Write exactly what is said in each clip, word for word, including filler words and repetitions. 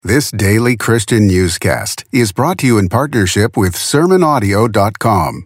This daily Christian newscast is brought to you in partnership with sermon audio dot com.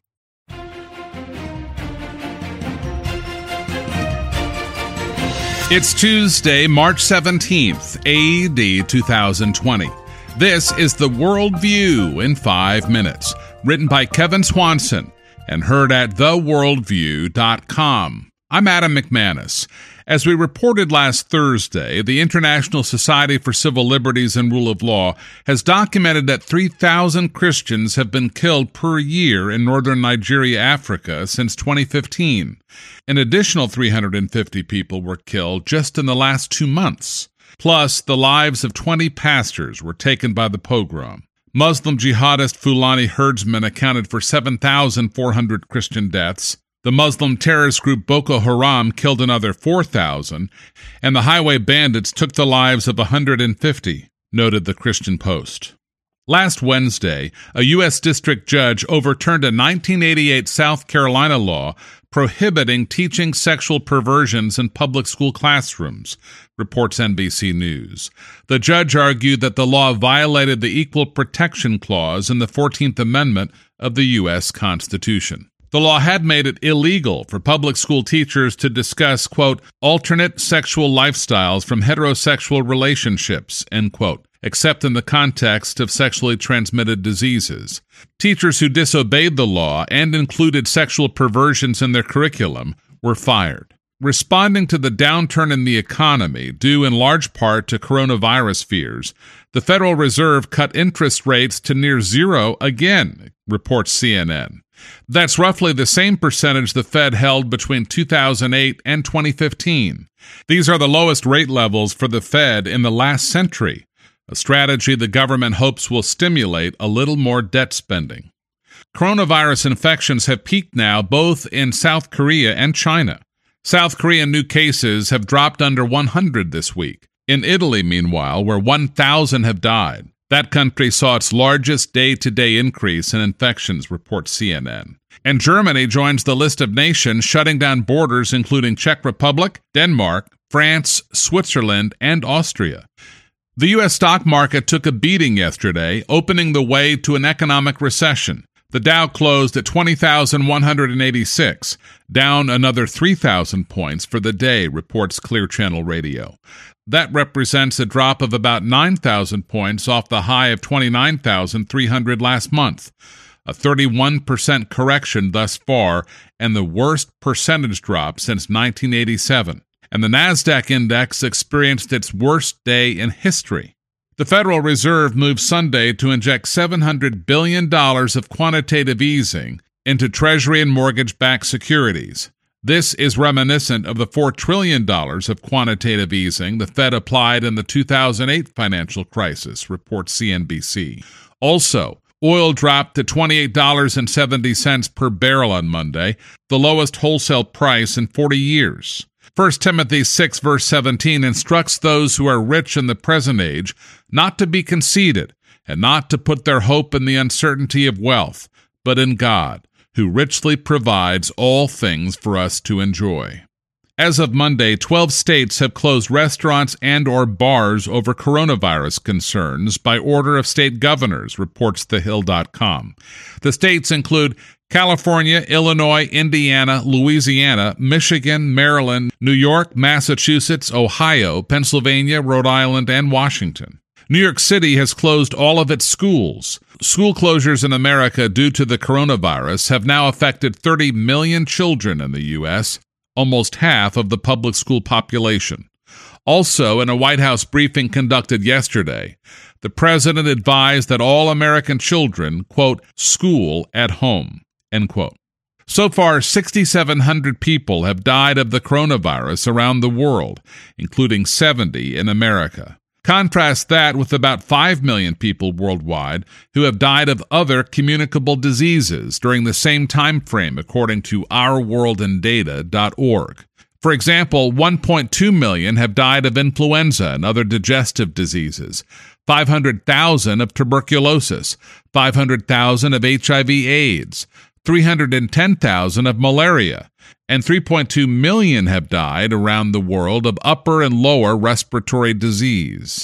It's Tuesday, March seventeenth, A D two thousand twenty. This is The Worldview in five minutes, written by Kevin Swanson and heard at the worldview dot com. I'm Adam McManus. As we reported last Thursday, the International Society for Civil Liberties and Rule of Law has documented that three thousand Christians have been killed per year in northern Nigeria, Africa, since twenty fifteen. An additional three hundred fifty people were killed just in the last two months. Plus, the lives of twenty pastors were taken by the pogrom. Muslim jihadist Fulani herdsmen accounted for seven thousand four hundred Christian deaths. The Muslim terrorist group Boko Haram killed another four thousand, and the highway bandits took the lives of one hundred fifty, noted the Christian Post. Last Wednesday, a U S district judge overturned a nineteen eighty-eight South Carolina law prohibiting teaching sexual perversions in public school classrooms, reports N B C News. The judge argued that the law violated the Equal Protection Clause in the fourteenth Amendment of the U S Constitution. The law had made it illegal for public school teachers to discuss, quote, alternate sexual lifestyles from heterosexual relationships, end quote, except in the context of sexually transmitted diseases. Teachers who disobeyed the law and included sexual perversions in their curriculum were fired. Responding to the downturn in the economy, due in large part to coronavirus fears, the Federal Reserve cut interest rates to near zero again, reports C N N. That's roughly the same percentage the Fed held between two thousand eight and twenty fifteen. These are the lowest rate levels for the Fed in the last century, a strategy the government hopes will stimulate a little more debt spending. Coronavirus infections have peaked now both in South Korea and China. South Korean new cases have dropped under one hundred this week. In Italy, meanwhile, where one thousand have died, that country saw its largest day-to-day increase in infections, reports C N N. And Germany joins the list of nations shutting down borders including Czech Republic, Denmark, France, Switzerland, and Austria. The U S stock market took a beating yesterday, opening the way to an economic recession. The Dow closed at twenty thousand one hundred eighty-six, down another three thousand points for the day, reports Clear Channel Radio. That represents a drop of about nine thousand points off the high of twenty-nine thousand three hundred last month, a thirty-one percent correction thus far and the worst percentage drop since nineteen eighty-seven. And the NASDAQ index experienced its worst day in history. The Federal Reserve moved Sunday to inject seven hundred billion dollars of quantitative easing into Treasury and mortgage-backed securities. This is reminiscent of the four trillion dollars of quantitative easing the Fed applied in the two thousand eight financial crisis, reports C N B C. Also, oil dropped to twenty-eight dollars and seventy cents per barrel on Monday, the lowest wholesale price in forty years. First Timothy six, verse seventeen instructs those who are rich in the present age not to be conceited and not to put their hope in the uncertainty of wealth, but in God, who richly provides all things for us to enjoy. As of Monday, twelve states have closed restaurants and or bars over coronavirus concerns by order of state governors, reports the hill dot com. The states include California, Illinois, Indiana, Louisiana, Michigan, Maryland, New York, Massachusetts, Ohio, Pennsylvania, Rhode Island, and Washington. New York City has closed all of its schools. School closures in America due to the coronavirus have now affected thirty million children in the U S, almost half of the public school population. Also, in a White House briefing conducted yesterday, the president advised that all American children, quote, school at home, end quote. So far, six thousand seven hundred people have died of the coronavirus around the world, including seventy in America. Contrast that with about five million people worldwide who have died of other communicable diseases during the same time frame, according to our world in data dot org. For example, one point two million have died of influenza and other digestive diseases, five hundred thousand of tuberculosis, five hundred thousand of H I V AIDS, three hundred ten thousand of malaria, and three point two million have died around the world of upper and lower respiratory disease.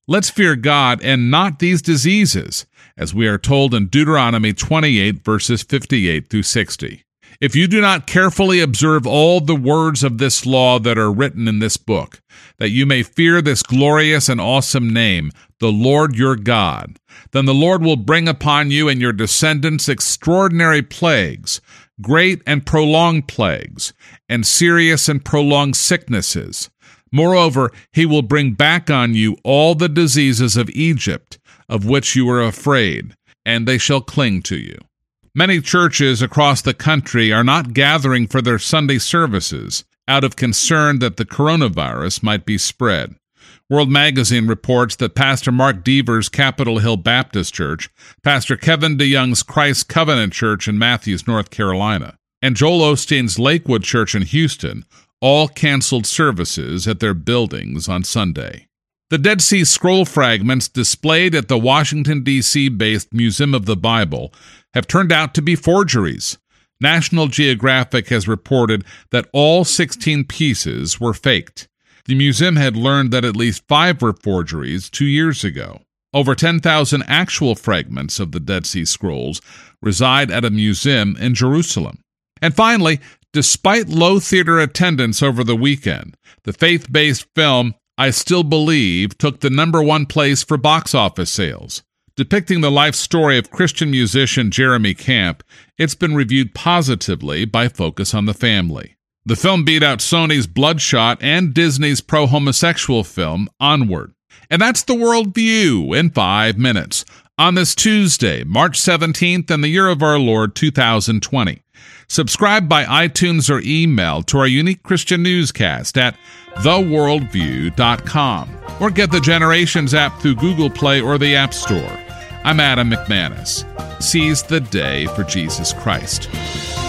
Let's fear God and not these diseases, as we are told in Deuteronomy twenty-eight, verses fifty-eight through sixty. If you do not carefully observe all the words of this law that are written in this book, that you may fear this glorious and awesome name, the Lord your God, then the Lord will bring upon you and your descendants extraordinary plagues, great and prolonged plagues, and serious and prolonged sicknesses. Moreover, he will bring back on you all the diseases of Egypt, of which you were afraid, and they shall cling to you. Many churches across the country are not gathering for their Sunday services out of concern that the coronavirus might be spread. World Magazine reports that Pastor Mark Deaver's Capitol Hill Baptist Church, Pastor Kevin DeYoung's Christ Covenant Church in Matthews, North Carolina, and Joel Osteen's Lakewood Church in Houston all canceled services at their buildings on Sunday. The Dead Sea Scroll fragments displayed at the Washington, D C-based Museum of the Bible have turned out to be forgeries. National Geographic has reported that all sixteen pieces were faked. The museum had learned that at least five were forgeries two years ago. Over ten thousand actual fragments of the Dead Sea Scrolls reside at a museum in Jerusalem. And finally, despite low theater attendance over the weekend, the faith-based film I Still Believe took the number one place for box office sales. Depicting the life story of Christian musician Jeremy Camp, it's been reviewed positively by Focus on the Family. The film beat out Sony's Bloodshot and Disney's pro-homosexual film Onward. And that's the World View in five minutes on this Tuesday, March seventeenth, in the year of our Lord, two thousand twenty. Subscribe by iTunes or email to our unique Christian newscast at the worldview dot com or get the Generations app through Google Play or the App Store. I'm Adam McManus. Seize the day for Jesus Christ.